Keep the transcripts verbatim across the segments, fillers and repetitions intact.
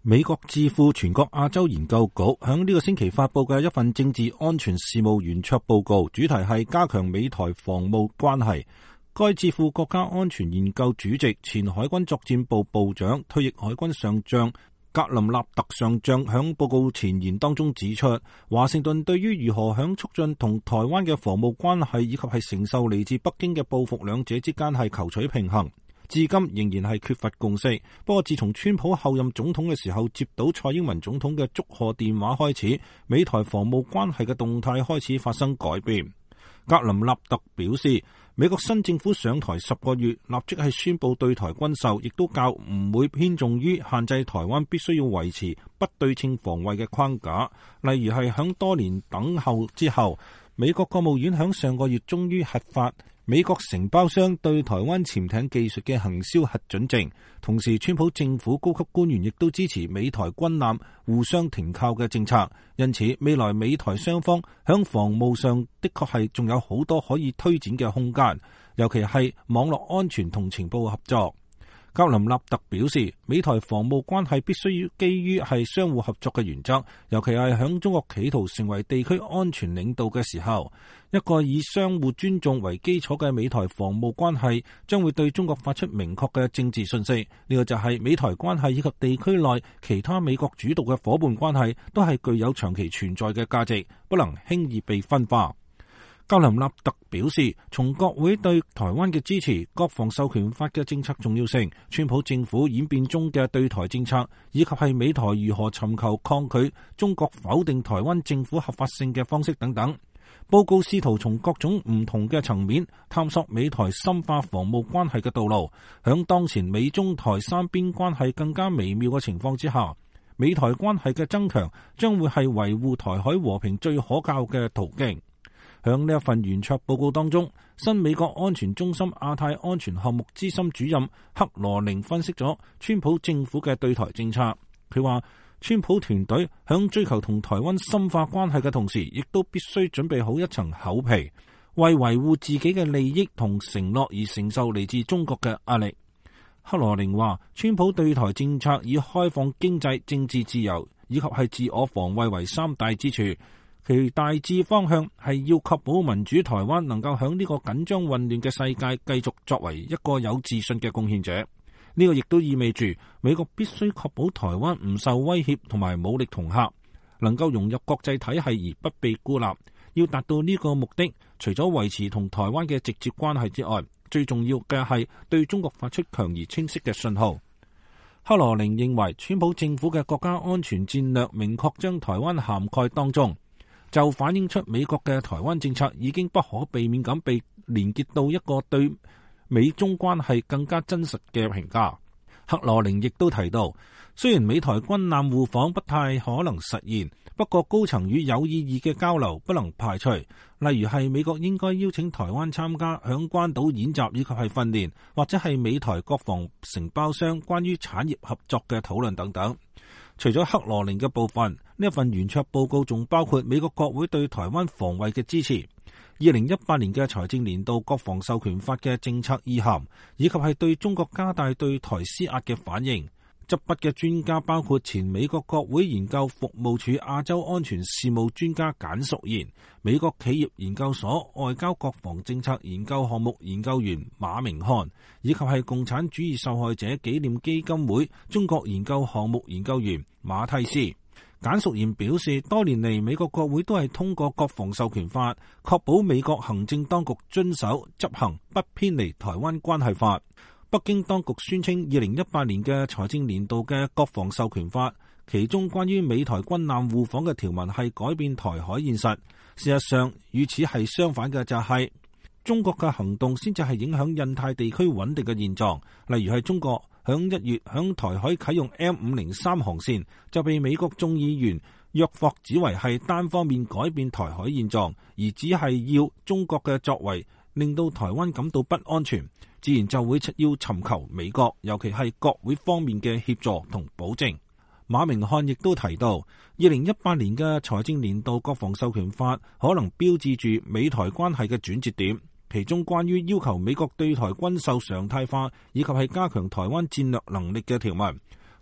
美國智庫全國亞洲研究局響呢個星期發佈嘅一份政治安全事務圓桌報告，主題係加強美台防務關係。該智庫國家安全研究主席、前海軍作戰部部長、退役海軍上將格林納特上將響報告前言當中指出，華盛頓對於如何響促進同台灣嘅防務關係以及係承受嚟自北京嘅報復兩者之間係求取平衡，至今仍然係缺乏共識。不過自從川普後任總統嘅時候接到蔡英文總統嘅祝賀電話開始，美台防務關係嘅動態開始發生改變。格林納特表示，美國新政府上台十個月，立即係宣布對台軍售，亦都較唔會偏重於限制台灣必須要維持不對稱防衛嘅框架。例如係響多年等候之後，美國國務院響上個月終於核發美國承包商對台灣潛艇技術嘅行銷核准證。同時，川普政府高級官員亦都支持美台軍艦互相停靠嘅政策。因此，未來美台雙方響防務上的確係仲有好多可以推展嘅空間，尤其係網絡安全同情報合作。格林納特表示，美台防務關係必須要基於係相互合作嘅原則，尤其係響中國企圖成為地區安全領導嘅時候，一個以相互尊重為基礎嘅美台防務關係將會對中國發出明確嘅政治信息。呢個就係美台關係以及地區內其他美國主導嘅夥伴關係都係具有長期存在嘅價值，不能輕易被分化。格林納特表示，從國會對台灣嘅支持、國防授權法嘅政策重要性、川普政府演變中嘅對台政策，以及係美台如何尋求抗拒中國否定台灣政府合法性嘅方式等等。報告試圖從各種唔同嘅層面探索美台深化防務關係嘅道路。響當前美中台三邊關係更加微妙嘅情況之下，美台關係嘅增強將會係維護台海和平最可靠嘅途徑。響呢一份圓桌報告當中，新美國安全中心亞太安全項目資深主任克羅寧分析咗川普政府嘅對台政策。佢話，川普團隊響追求同台灣深化關係嘅同時，亦都必須準備好一層厚皮，為維護自己嘅利益同承諾而承受嚟自中國嘅壓力。克羅寧話，川普對台政策以開放經濟、政治自由以及係自我防衛為三大支柱。其大致方向係要確保民主台灣能夠喺呢個緊張混亂嘅世界繼續作為一個有自信嘅貢獻者。呢個亦都意味住美國必須確保台灣唔受威脅同埋武力恫嚇，能夠融入國際體系而不被孤立。要達到呢個目的，除咗維持同台灣嘅直接關係之外，最重要嘅係對中國發出強而清晰嘅信號。克羅寧認為，川普政府嘅國家安全戰略明確將台灣涵蓋當中，就反映出美國嘅台灣政策已經不可避免咁被連結到一個對美中關係更加真實嘅評價。克羅寧亦都提到，雖然美台軍艦互訪不太可能實現，不過高層與有意義嘅交流不能排除，例如係美國應該邀請台灣參加響關島演習以及係訓練，或者係美台國防承包商關於產業合作嘅討論等等。除咗克羅寧嘅部分，呢一份圓桌報告仲包括美國國會對台灣防衛嘅支持、二零一八年嘅財政年度國防授權法嘅政策意涵，以及係對中國加大對台施壓嘅反應。執筆嘅專家包括前美國國會研究服務處亞洲安全事務專家簡淑賢、美國企業研究所外交國防政策研究項目研究員馬明漢，以及係共產主義受害者紀念基金會中國研究項目研究員馬蒂斯。簡淑賢表示，多年嚟美國國會都係通過國防授權法，確保美國行政當局遵守執行，不偏離台灣關係法。北京當局宣稱，二零一八年嘅財政年度嘅國防授權法，其中關於美台軍艦互訪嘅條文係改變台海現實。事實上，與此係相反嘅就係、是、中國嘅行動先至係影響印太地區穩定嘅現狀。例如係中國響一月響台海啟用 M 五零三航線，就被美國眾議員約霍指為係單方面改變台海現狀，而只係要中國嘅作為令到台灣感到不安全，自然就會要尋求美國，尤其係國會方面嘅協助同保證。馬明漢亦都提到，二零一八年嘅財政年度國防授權法可能標誌住美台關係嘅轉折點，其中關於要求美國對台軍售常態化以及係加強台灣戰略能力嘅條文，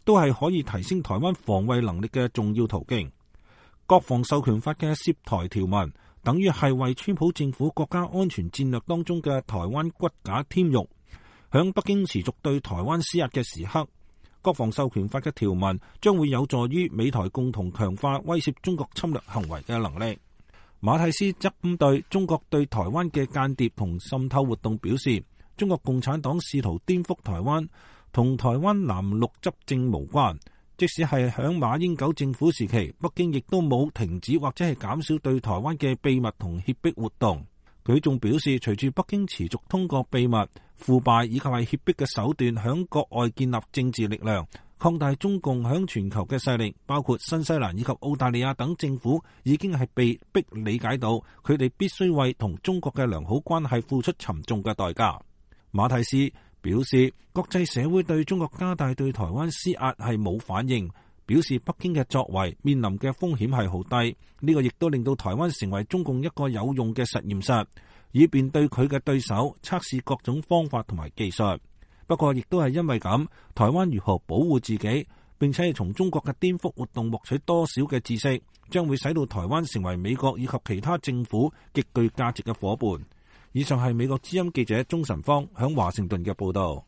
都係可以提升台灣防衛能力嘅重要途徑。國防授權法嘅涉台條文，等於係為川普政府國家安全戰略當中嘅台灣骨架添肉。響北京持續對台灣施壓嘅時刻，國防授權法嘅條文將會有助於美台共同強化威懾中國侵略行為嘅能力。馬蒂斯則針對中國對台灣嘅間諜同滲透活動表示，中國共產黨試圖顛覆台灣，同台灣藍綠執政無關。即使係響馬英九政府時期，北京亦都冇停止或者係減少對台灣嘅秘密同脅迫活動。佢仲表示，隨住北京持續通過秘密、腐敗以及係脅迫嘅手段響國外建立政治力量，擴大中共響全球嘅勢力，包括新西蘭以及澳大利亞等政府已經係被迫理解到，佢哋必須為同中國嘅良好關係付出沉重嘅代價。馬蒂斯表示，國際社會對中國加大對台灣施壓係冇反應，表示北京嘅作為面臨嘅風險係好低，呢個亦都令到台灣成為中共一個有用嘅實驗室，以便對佢嘅對手測試各種方法同埋技術。不過亦都係因為咁，台灣如何保護自己，並且係從中國嘅顛覆活動獲取多少嘅知識，將會使到台灣成為美國以及其他政府極具價值嘅夥伴。以上係美國之音記者鍾晨芳響華盛頓嘅報道。